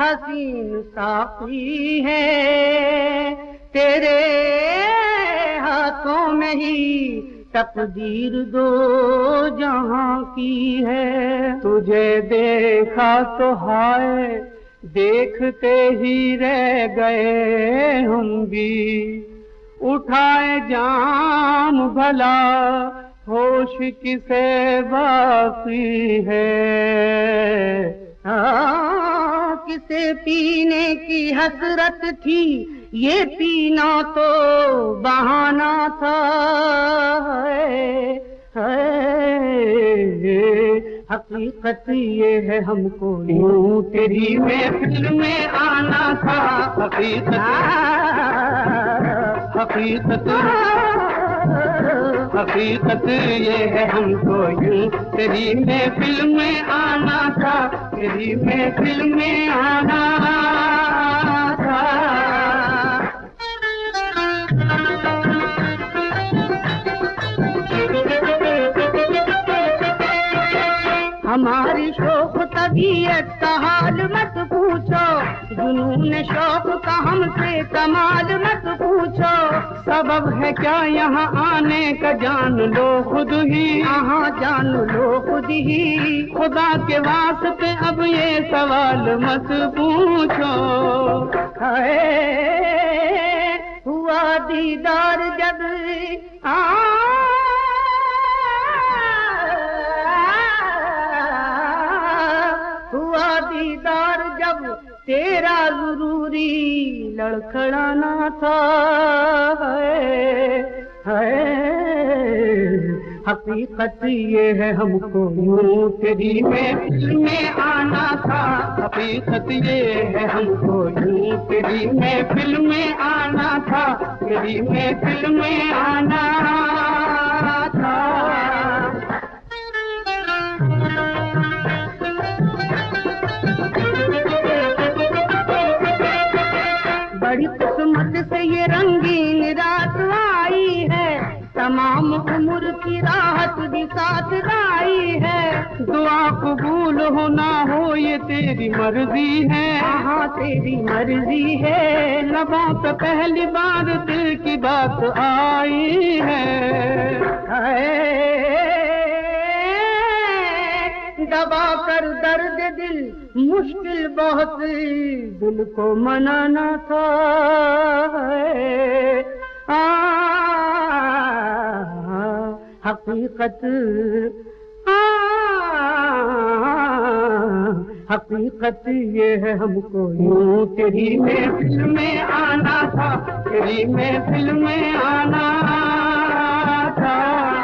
हसीन साफी है, तेरे हाथों में ही तकदीर दो जहां की है। तुझे देखा तो हाय देखते ही रह गए हम भी, उठाए जाम भला होश किसे बाकी है। किसे पीने की हसरत थी, ये पीना तो बहाना था। हकीकत ये है हमको यूं तेरी महफिल में आना था। हकीकत ये है हमको यूं तेरी महफिल में आना था, तेरी महफिल में आना था। हमारी शौक तबीयत का हाल मत पूछो, जुनून शौक का हमसे कमाल मत पूछो। सबब है क्या यहाँ आने का जान लो खुद ही, हाँ जान लो खुद ही। खुदा के वास्ते अब ये सवाल मत पूछो। हुआ दीदार जब हुआ दीदार जब तेरा जरूरी लड़खड़ाना था। हकीकत ये है हमको यूं तेरी महफिल में आना था। हकीकत ये है हमको यूं तेरी महफिल में आना था, तेरी महफिल में आना था। बड़ी किस्मत से ये रंगीन रात आई है, तमाम उम्र की राहत भी साथ लाई है। दुआ कबूल हो ना हो ये तेरी मर्जी है, हाँ तेरी मर्जी है। लबों पे पहली बार दिल की बात आई है। दबा कर दर्द दिल मुश्किल बहुत दिल को मनाना था। हकीकत हकीकत ये है हमको यूं तेरी महफिल में आना था, तेरी महफिल में आना था।